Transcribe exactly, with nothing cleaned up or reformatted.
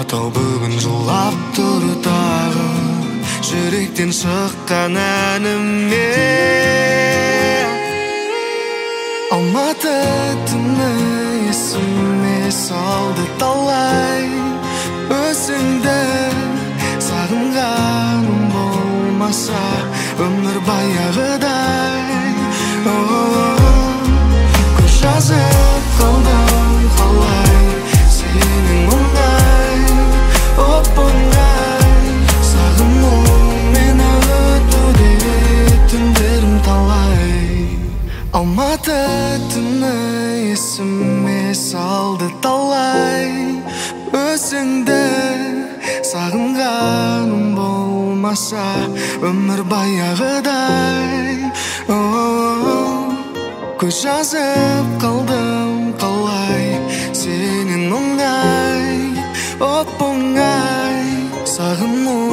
тау бүгін жылап тұр тағы, жүректен шыққан әніме. Алматы түні есіме салды талай, өзіңді сағынғаным болмаса өмір баяғыдай. Көз жазып қалдым қалай сенің мұңдай, оп-оңай сағыну мені өтуде түндерім талай. Алматы түні есіме салды талай, өзіңді сағынғаным болмаса өмір баяғыдай. Көз жазып қалдым қалай сенен оңай, оп-оңай сағыну